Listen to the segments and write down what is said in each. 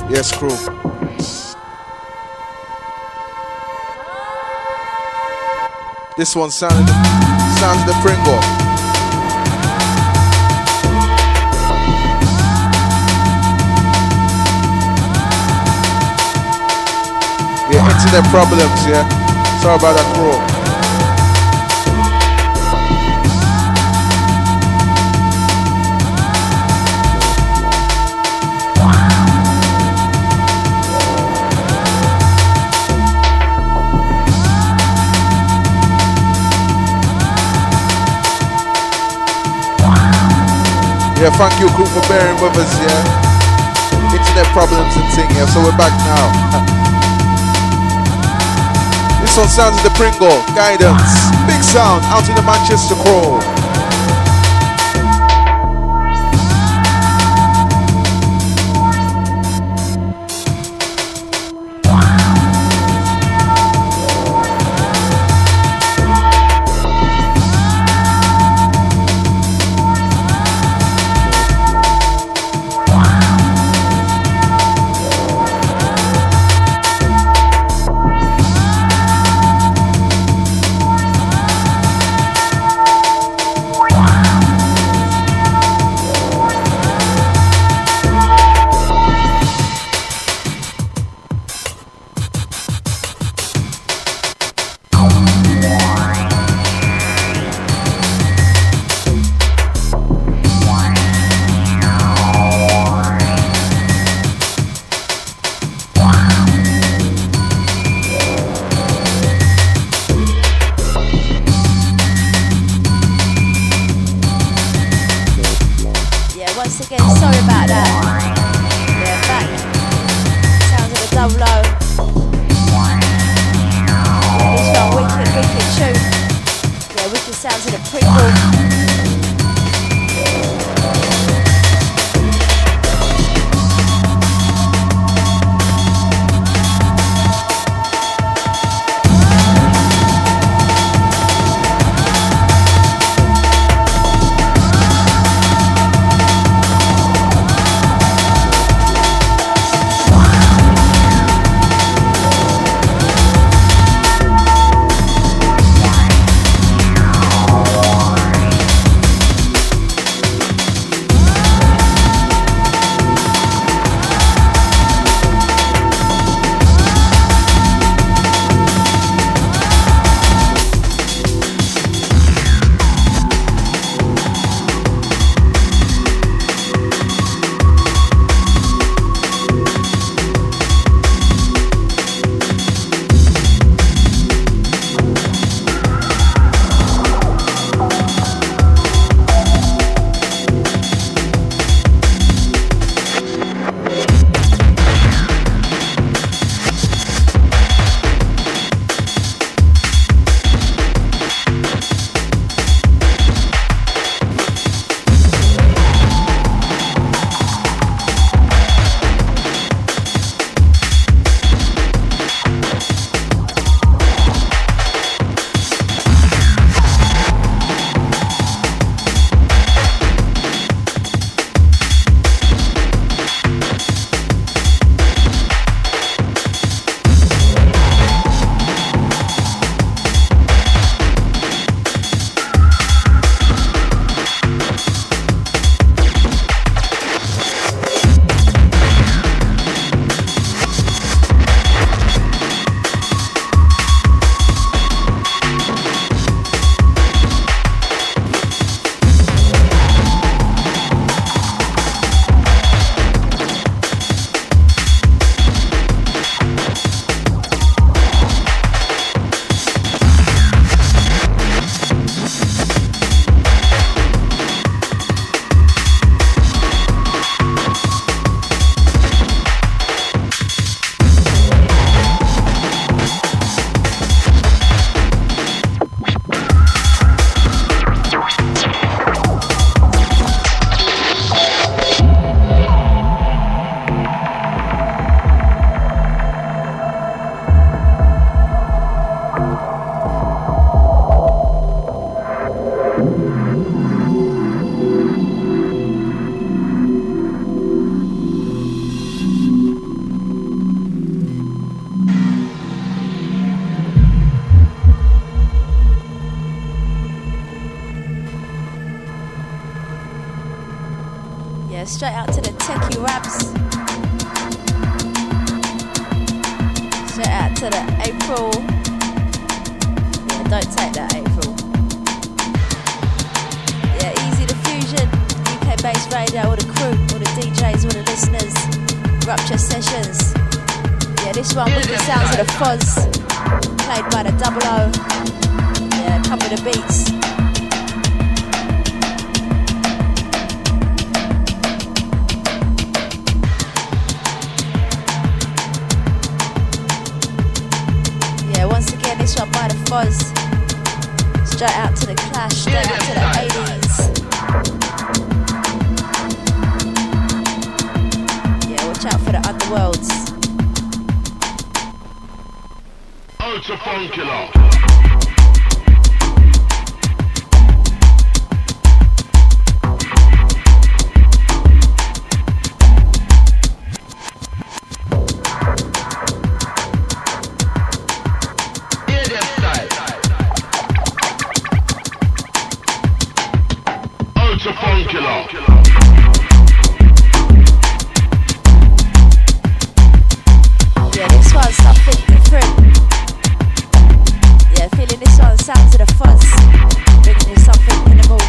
Yes, crew. This one sounds the Pringle. Yeah, internet problems, yeah. Sorry about that, crew. Yeah, thank you, crew, for bearing with us, yeah. Internet problems and thing, yeah, so we're back now. This one sounds like the Pringle, Guidance, big sound, out in the Manchester crew. straight out to the techie raps. Straight out to the April. Yeah, don't take that, April. Yeah, Easy Diffusion, UK based radio, all the crew, all the DJs, all the listeners. Rupture Sessions. Yeah, this one with the sounds of the fuzz. Played by the Double O. Yeah, come with the beats. Once again, this one by the Fuzz. Straight out to the Clash, straight out to the 80s. Yeah, watch out for the Underworlds. Ultra Funkilla. Yeah, this one's something different. Yeah, feeling this one, sounds of the fuzz. Bringing you something minimal.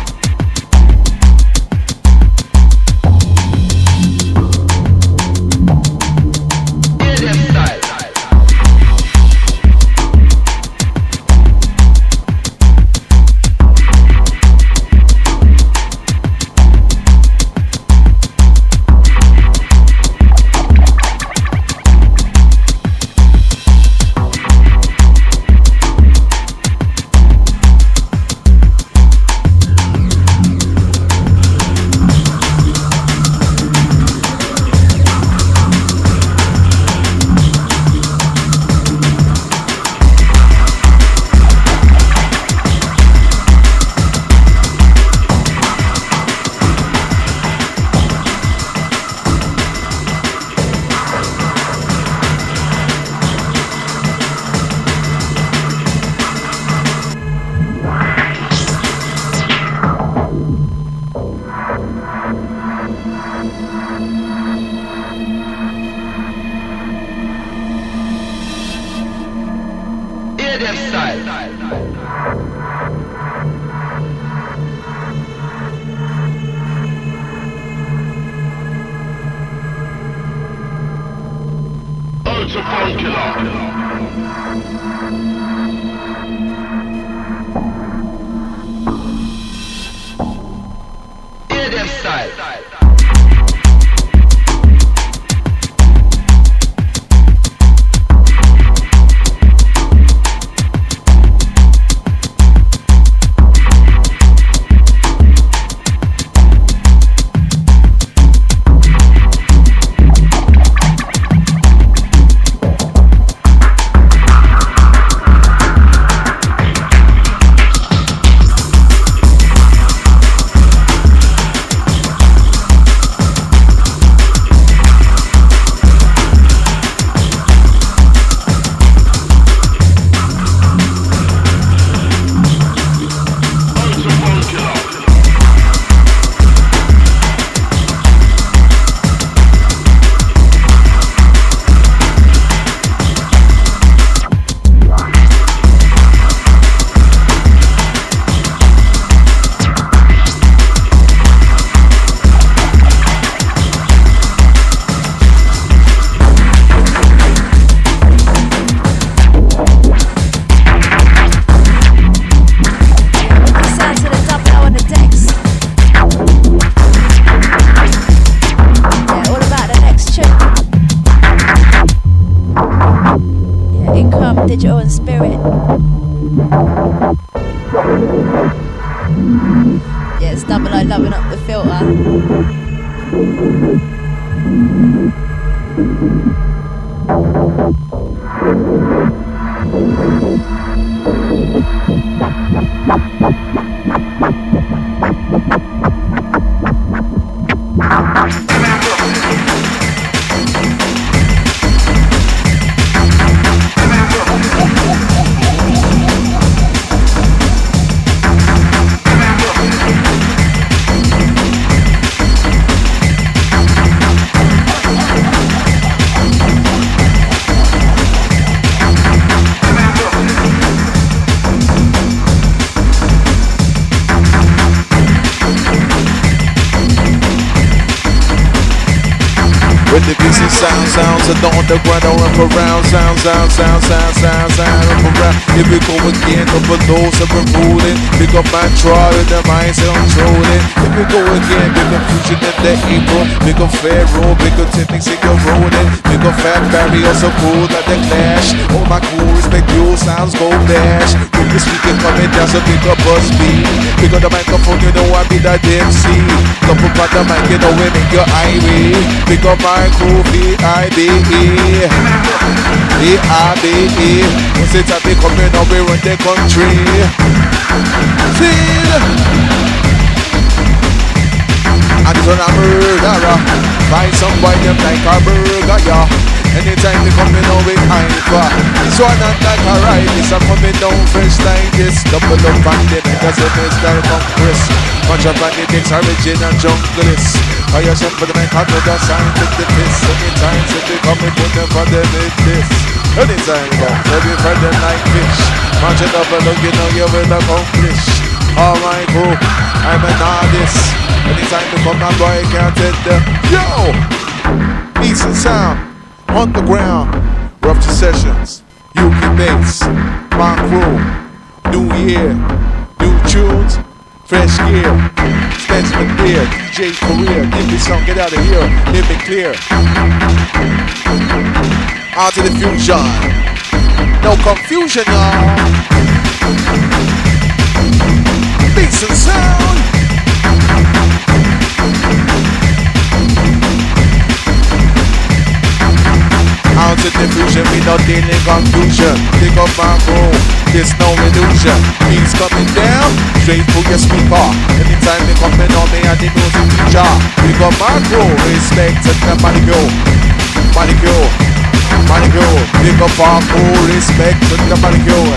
Digital and Spirit. Yeah, it's Double O loving up the filter. With the decent sounds of the underground, I run around, sound, up around. Here we go again, overdose of ruling. Big up my trial and the minds that I'm trolling. Here we go again, big up fusion in the April. Big up Pharaoh, big up techniques in your rolling. Big up Fat Barry, also cool like the Clash. All my cool respect you, sounds go dash. With this weekend coming down, so big up Buzz B. Pick up the microphone, you know I be that MC. Couple on the mic, you know we make your Irie. Pick up my crew, B-I-B-E. B-I-B-E. Once it's time they coming up, we run the country. Feel. And this one a murderer. Find some boy them like a burger, yeah. Anytime they coming out with hyper. This one not like a ride. This a coming down fresh like this. Double up on them because it is like Congress. Bunch of on the dicks, original junglist. Fire yourself for the man, come with the sign with the piss. Anytime they coming put them for them with this. Anytime go, every Friday like fish. Bunch of double look, you know you will accomplish. All my crew, I'm an artist. Anytime they come, my boy can't hit them. Yo! East and sound. On the ground, Rupture Sessions, UK Bass, my crew, new year, new tunes, fresh gear, Spence McNear, DJ Career, give me some, get out of here, hear me clear. Out to the fusion, no confusion, y'all. Bass and sound. Out to diffusion, we not dealing confusion. Pick up my crew, there's no illusion. Beats coming down, straight through your speaker. Anytime they coming on me, I didn't know the feature. Pick up my crew, respect to the molecule. Pick up our crew, respect to the molecule.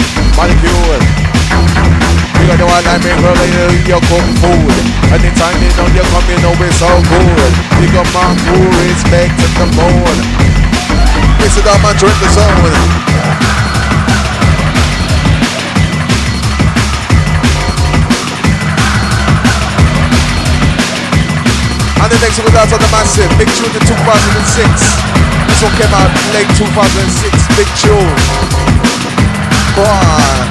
You got the one I make earlier, you cook food. Anytime you know you're coming over so good. Pick up my crew, respect to the bone. Mix it up and drink the zone. And the next one was out on the massive, big tune in 2006. This one came out late 2006, big tune. Boy.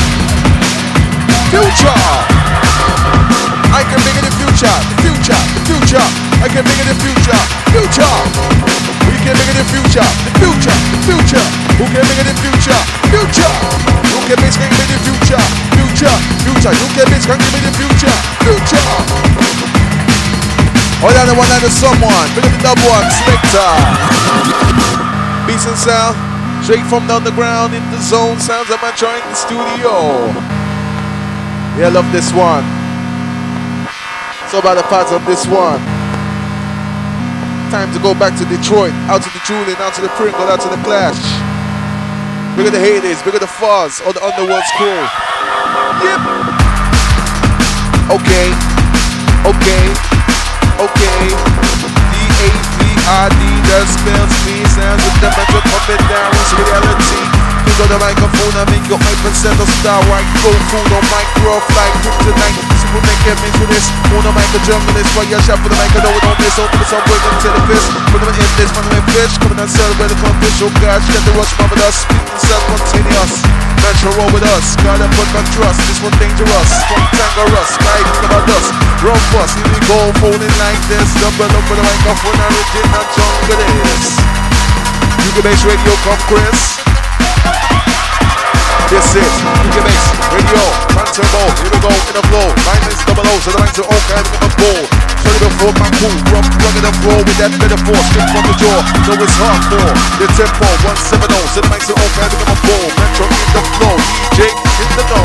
Future. I can bring in the future. I can bring in the future. We can bring in the future. Who can bring in the future? Who can bring in the future? Who can bring in the future? Oh, yeah, the one like the someone. Bring in the double one, Spectre. Beats and sound, straight from the underground in the zone. Sounds of my joint in the studio. Yeah, I love this one. So about the parts of this one. Time to go back to Detroit, out to the Julian, out to the Pringle, out to the Clash. Big at the Hades, big at the Fuzz, all the Underworld's crew. Yep. Okay. D-A-V-I-D, that spells me. Sounds of the metal puppet down, it's reality. Pick up the microphone and make your hypercell star right. Go food on micro flight, kryptonite. Super make it mix with this. On the mic, a journalist, for your shot for the mic, I know we don't miss. Open the subway, them to the fist. Put them in this, run away fish. Coming and sell where the clubfish, oh gosh, get the rush, with us. Speaking self-continuous. Natural roll with us, gotta put my trust. This one dangerous, from Tangerous, right? About us, rough bus, here we go, folding like this. Double up with the microphone, original jungle is. UK Bass Radio, come Chris. This is UK Bass Radio, Turbo, here we go, in the flow. Minus double O, so the lines are all kind of a ball. Show you before my cool, rough, rugged and flow with that metaphor, straight from the jaw. So it's hardcore, the tempo, 170, so the mics are all kind of a ball. Metro in the flow, DJ in the know.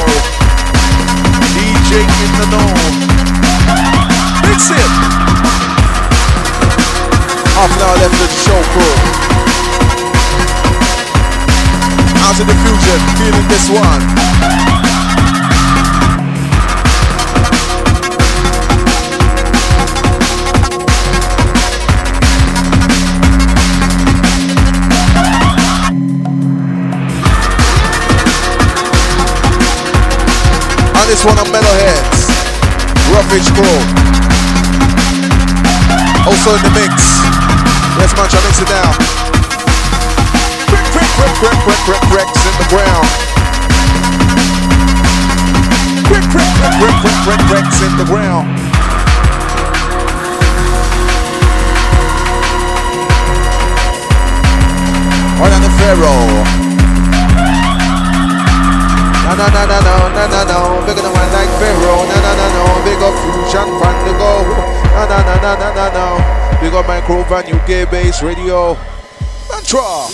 Mix it! Half an hour left of the show, bro. Out to the fusion, feeling this one. And this one on Metalheads, Roughage Crew. Also in the mix, Yes, man, try mix it down. Bricks in the ground. Bricks in the ground. More than the Pharaoh. No. Bigger than one like Pharaoh. No. Big up Fusion from the go. No. Big up my crew from UK Bass Radio. Mantra.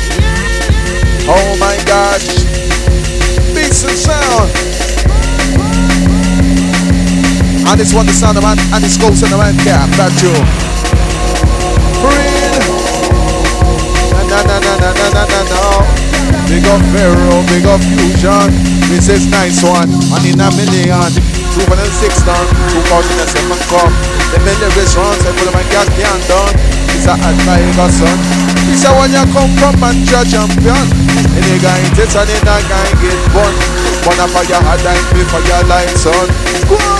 Oh my gosh. Beats and sound. And this one the sound of man and the scopes and the man cap. That's you. Breathe. No. Big up Pharaoh, big up Fusion. This is nice one. 1 in a million. 2006 done. 2007 come. The military runs and put them and got can done. It's a hot tiger son. This is when you come from Mantra champion. Any guy in this and any guy get born. One up for your hard time before your life son. Go on.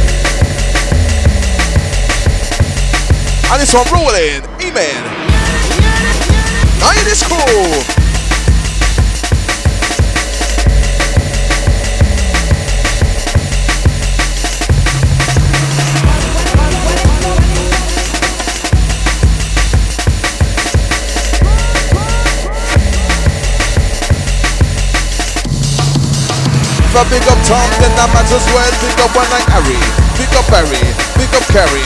And this one rolling. Amen. Now it is cool. If I pick up Tom, then that might as well pick up one like Harry. Pick up Harry, pick up Carrie.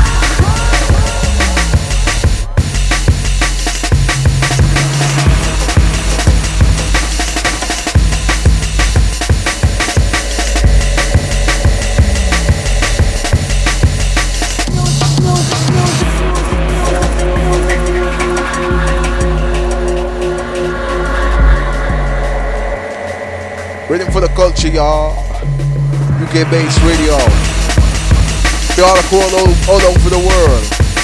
Waiting for the culture, y'all. UK Bass Radio. They all all over the world.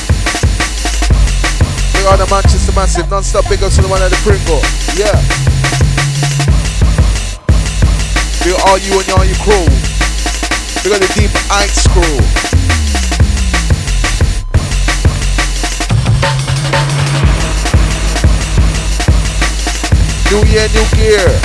They are the Manchester Massive, non-stop big ups to the one at the Pringle. Yeah. They all you and all your crew. They got the Deep Ice crew. New year, new gear.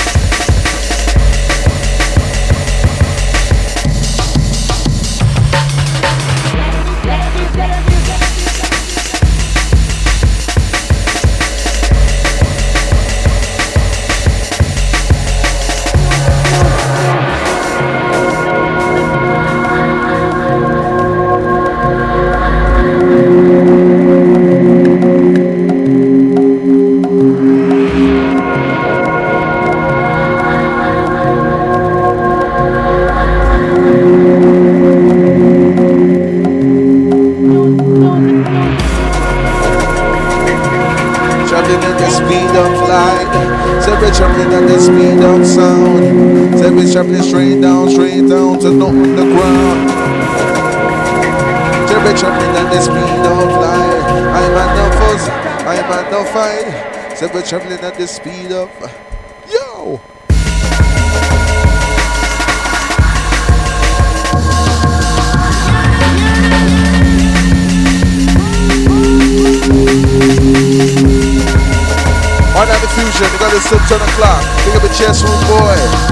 Traveling straight down to not on the ground. Traveling at the speed of light. I'm at no fuss, I'm at no fight. We're traveling at the speed of yo. On at the fusion, you got to still 10 o'clock. Pick up a chest room boy.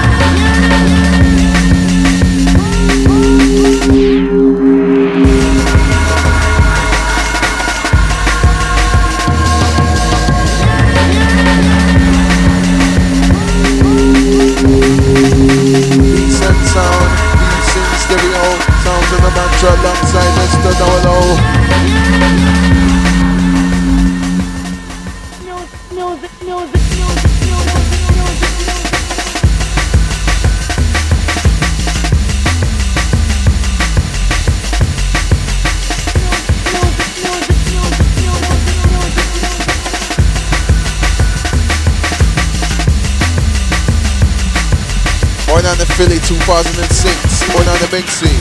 Decent sound, decent stereo, sounds in the Mantra alongside Mr. Dolo. Born on the Philly 2006, born on the big scene.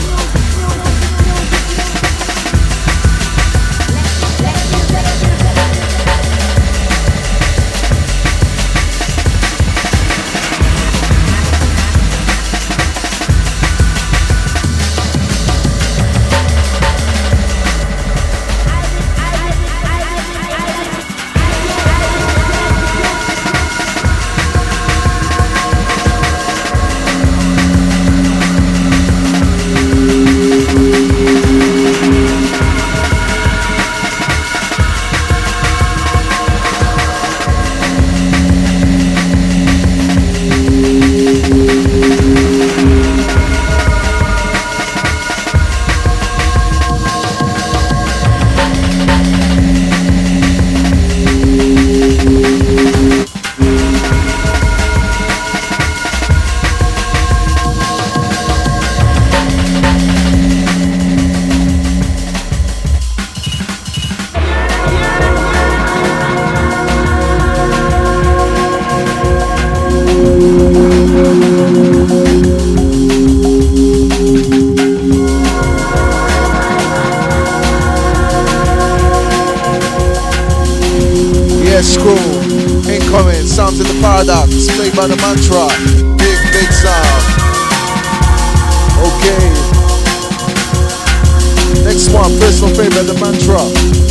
Yes, crew. Incoming. Sounds in the Paradox. Played by the Mantra. Big sound. Okay. Next one. Personal favorite, the Mantra.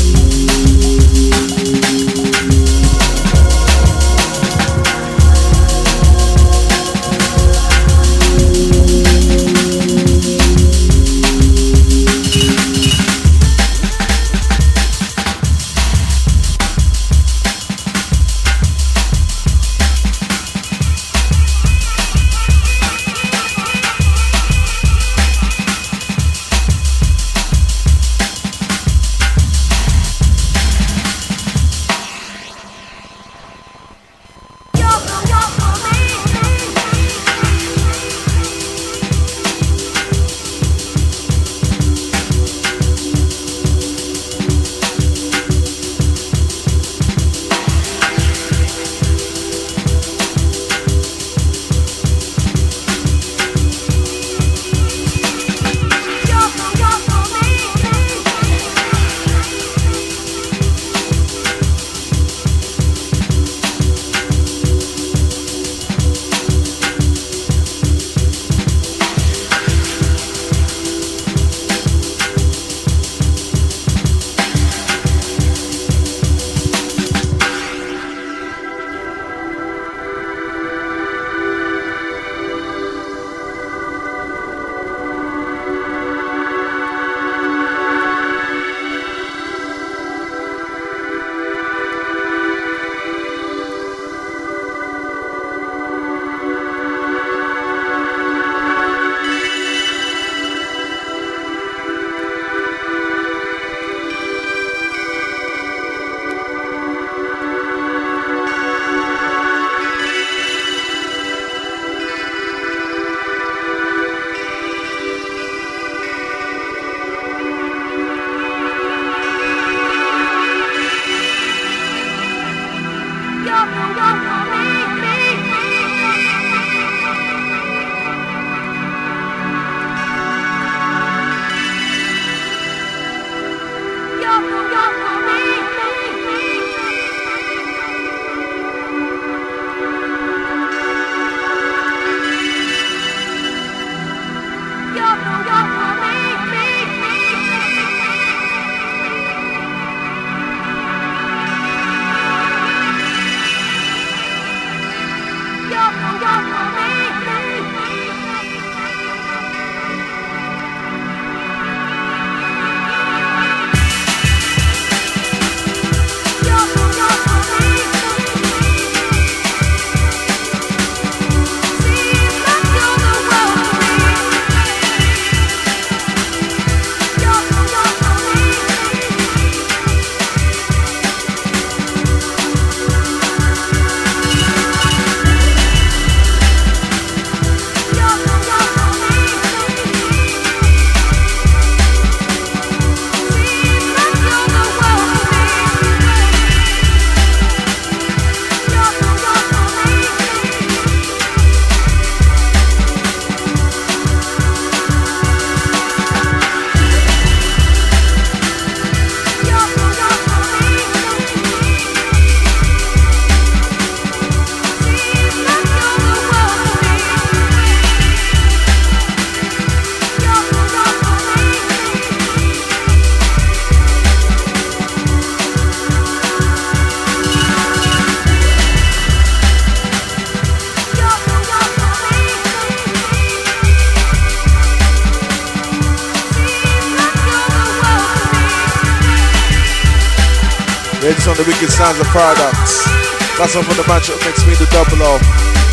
It's on the Wicked Sounds of Paradox. That's one from the matchup next me, the Double O.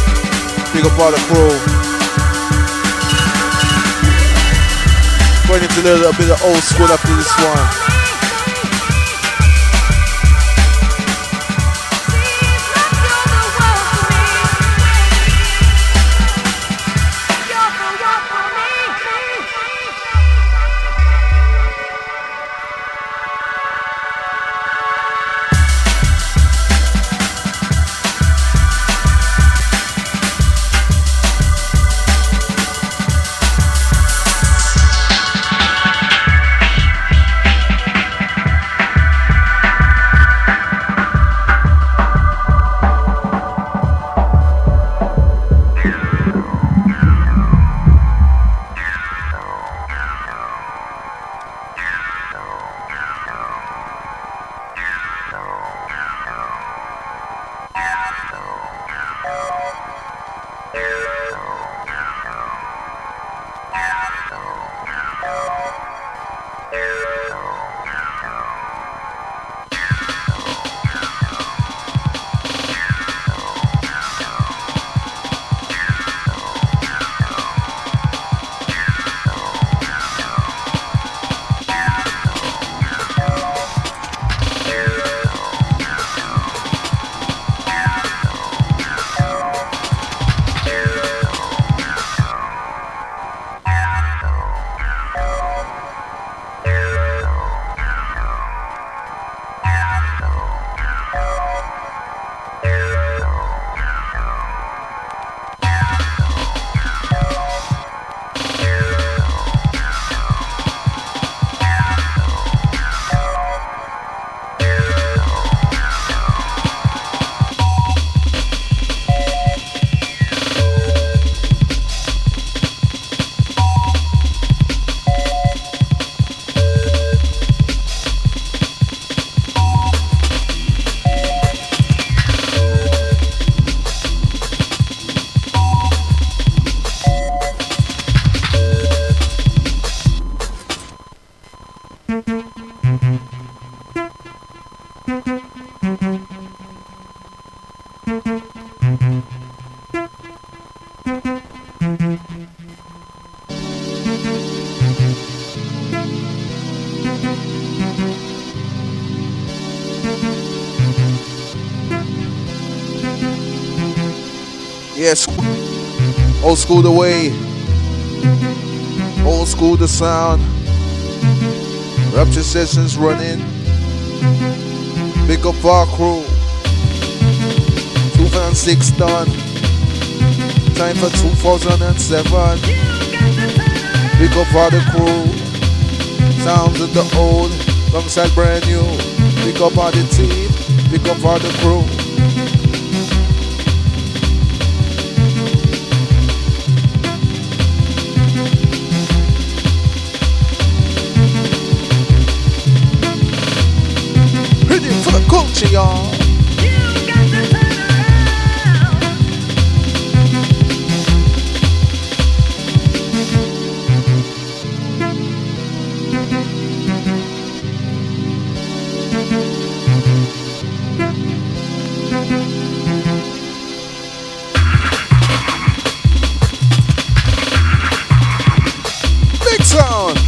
Big up all the crew. Going into a little bit of old school after this one. Yes, old school the way, old school the sound. Rapture sessions running. Big up our crew. 2006 done. Time for 2007. Big up all the crew. Sounds of the old, alongside brand new. Big up all the team. Big up all the crew. Culture, y'all. Big sound.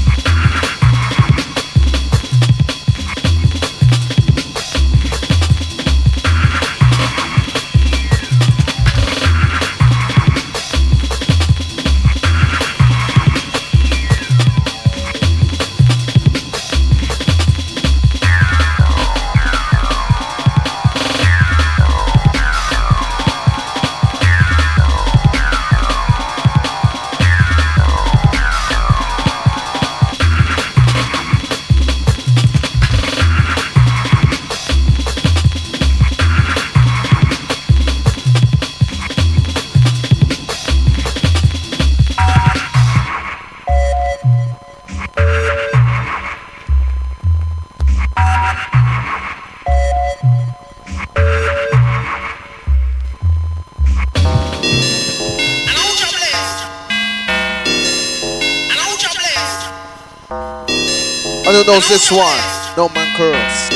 I don't know this one. No man curls.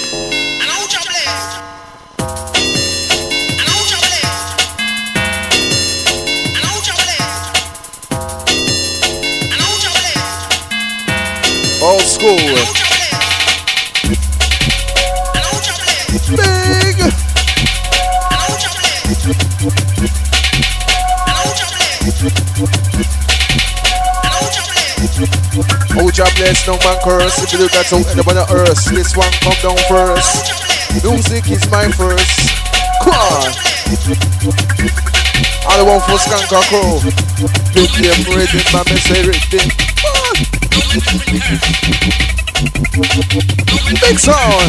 Old school. Big. Oh, God bless, no man curse. If you do that, so anyone on earth. This one come down first. Music is my first. Come on. All the one for Skanka Crow. Big game reading, my message reading. Big sound.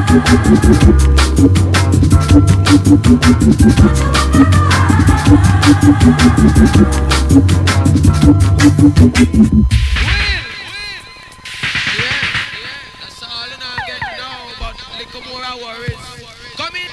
That's all in I get now, but little more I worries. Come in.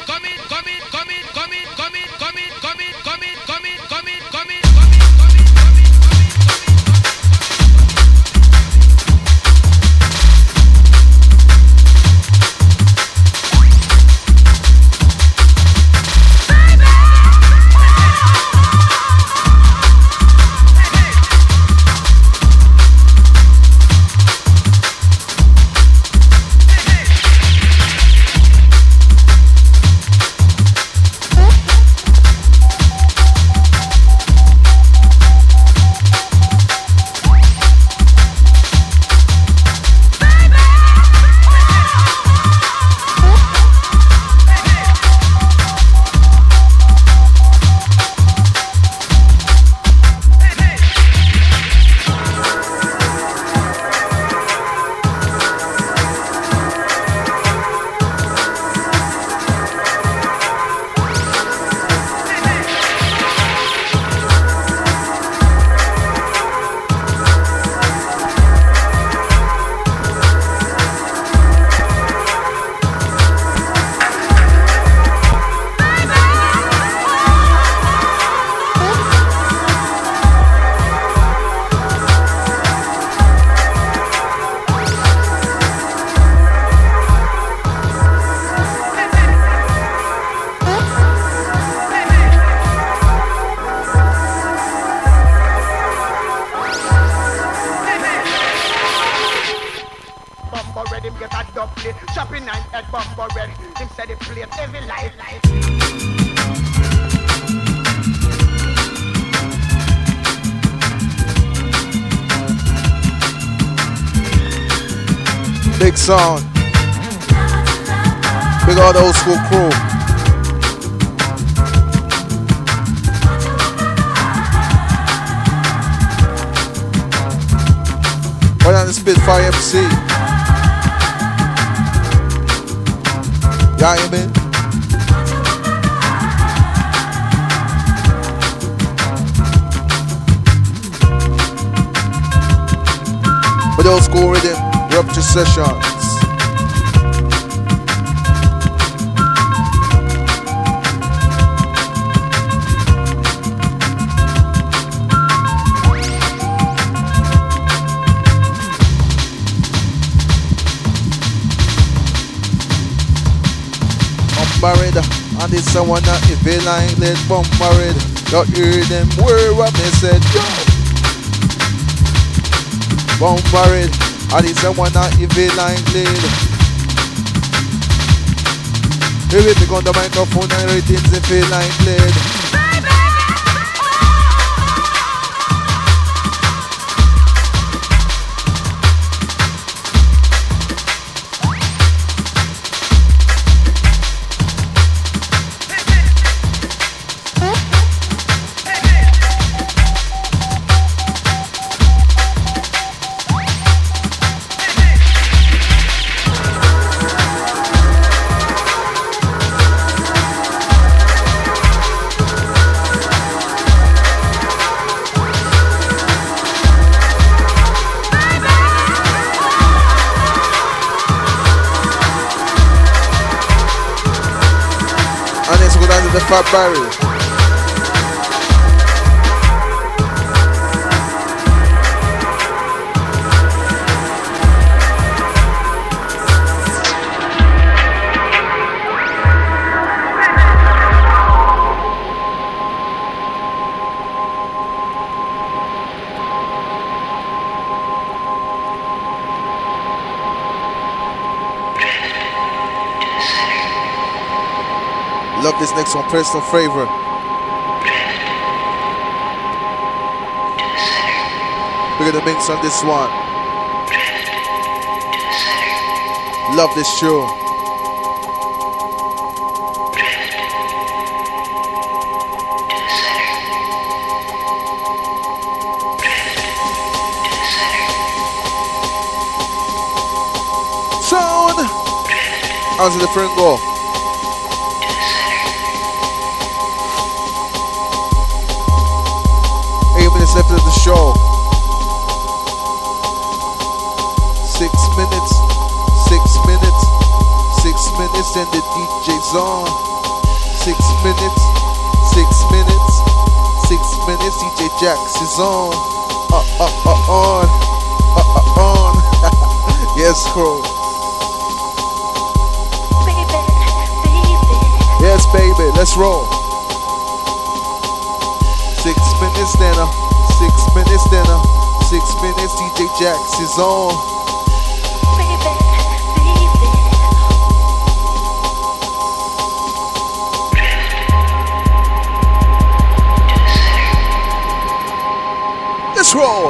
Big song. Big old school crew. Right on the Spitfire MC. Yeah, you mean? With old school rhythm, Rupture Sessions. Married, and it's someone that if they line let bump married. You hear them word what they said, yo. Bump married, and it's someone that if they line lead. Here we pick on the microphone and ratings if they line lead. The Fat Barry. Love this next one, personal favor. We're gonna mix on this one. Love this show. sounds of the Fringo. 8 minutes left of the show. 6 minutes. 6 minutes. 6 minutes and the DJ's on. 6 minutes. 6 minutes. 6 minutes. DJ Jax is on. On. On. Yes, bro. Yes, baby. Let's roll. 6 minutes dinner. 6 minutes dinner. 6 minutes. DJ Jax is on. Let's roll.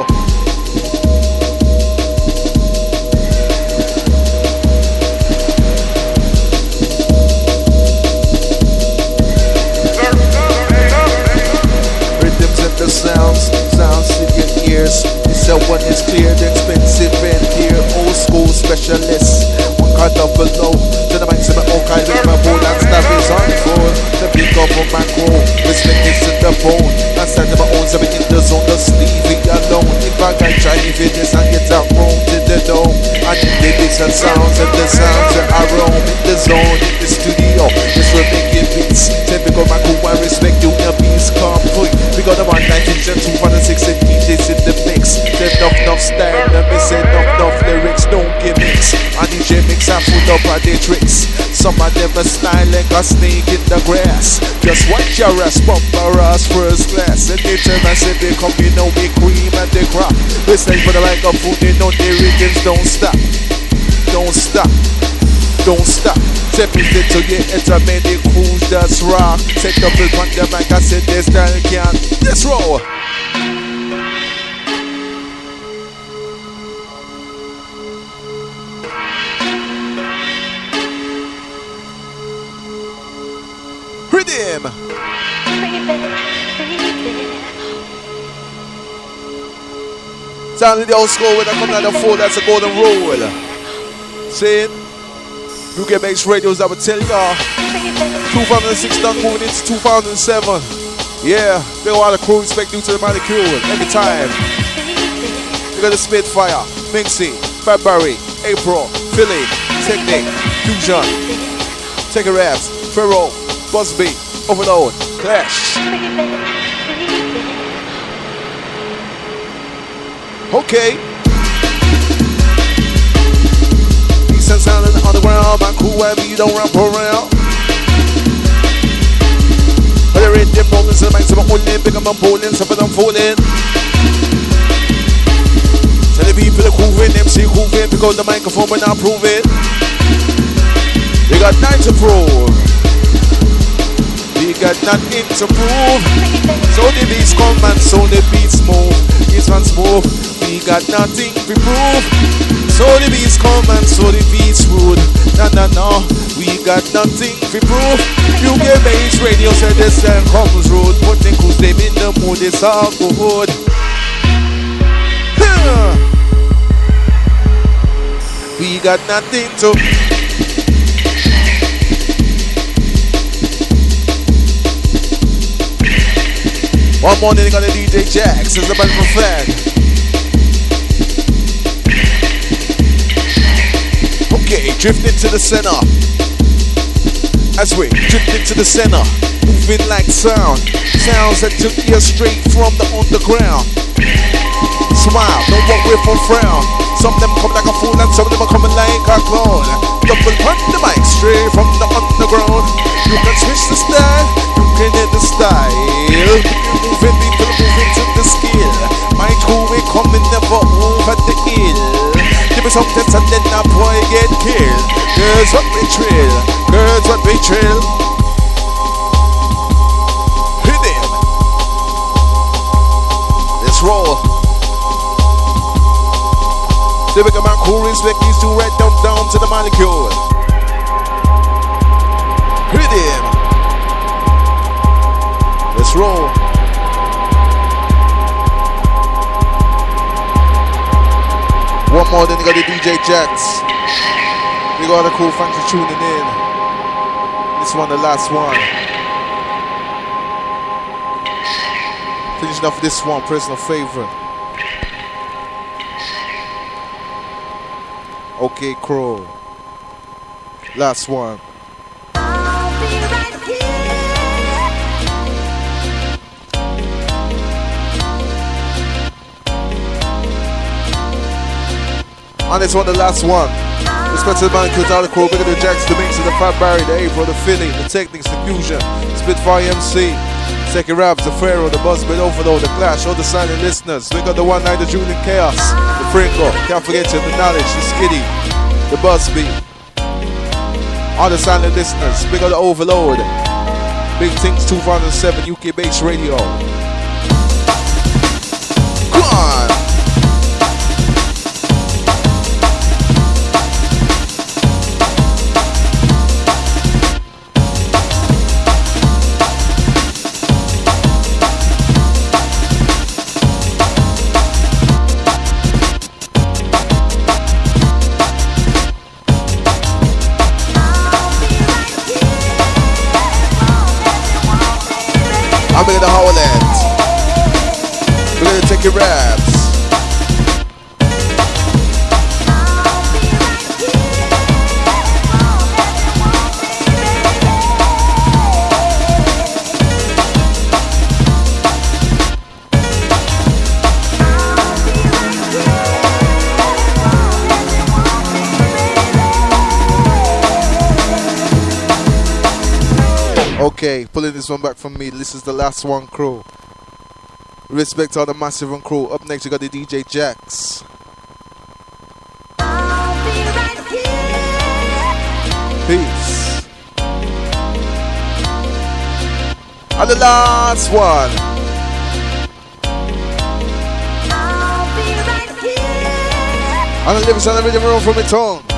Sounds in your ears. This one is clear, the expensive and dear. Old school specialists. One card up below. To the mics of my old kind of my bone and stuff is on full. The big up of my crew. Respect is to the bone. Not stand of my own, so in the zone. Just leave it alone. If I can try to fit this and get out room to the dome. I need lyrics and sounds and the sounds that I roam in the zone, in the studio. This will make it beats. Typical my crew, I respect you. The beats come free. We got the 119 and 206 and DJs in the mix. There's enough style, let me say enough lyrics, don't gimmicks. I DJ mix, I full up on the tricks. Some of them are style like a snake in the grass. Just watch your ass, bumper ass first class. And they turn and say they come, you know, we cream and they crop. We stay for the like of food, they know the rhythms don't stop. Don't stop. Don't stop. Step into your enter many crews that's rock. Set up the front the mic, I said this style can't. Let's roll. Rhythm. Sound of the old school when I come down the floor, that's a golden rule. See it? UK Bass Radios, I would tell y'all. 2006 done moving into 2007. Yeah, they all the crew respect due to the molecule every time. We got the Spitfire, Minxie, February, April, Philly, Technic, Fusion, Take a Raps, Pharaoh, Busby, Overload, Clash. Okay. Eastern sound in the underground, my crew wherever you don't rap around. But they're in their moments, the mics of my own name, big I'm unfolding, some of them falling. Tell the people the grooving, MC grooving, pick out the microphone when I prove it. We got 9 to prove. We got nothing to prove. So the beats come and so the beats move. This one's move. We got nothing to prove. So the beats come and so the beats rude. No. We got nothing to prove. UK Bass Radio said this and comes rude. Putting cause they in the mood. It's all good. We got nothing to. One morning they got a DJ Jax as a band of flag. Okay, drifting to the center. As we drift into the center, moving like sound. Sounds that took you straight from the underground. Smile, don't walk away from frown. Some of them come like a fool and some of them are coming like a clown. Double punch the mic straight from the underground. You can switch the style, you can hit the style. Moving people, moving to the skill. My crew we coming never over the hill. Give me some tests and then that boy get killed. Girls what we trill, girls what we trill. Hit him. Let's roll. They become my cool respect these two right down to the molecule. Hit him. Let's roll. One more, then you got the DJ Jax. We got a cool, thanks for tuning in. This one, the last one. Finishing off with this one, personal favorite. Okay, Crow. Last one. I'll be right here. And this one, the last one. Respect to the man, Kurt, all the crew, bigger the Jacks, the Minx, the Fat Barry, the April, the Philly, the Technics, the Fusion, Spitfire MC, Second Raps, the Pharaoh, the Buzzbit, Overload, the Clash, all the silent listeners. We got the One Night, the Julian Chaos, the Pringle, can't forget you, the Knowledge, the Skiddy, the Buzzbeat. All the silent listeners, we got the Overload, Big Things 2007 UK Base Radio. Come on! I'm gonna howl it. We're gonna take your raps. Okay, pulling this one back from me. This is the last one, crew. Respect all the massive and crew. Up next, you got the DJ Jax. I'll be right here. Peace. And the last one. I'll be right here. And the lyrics and the rhythm room from my tongue.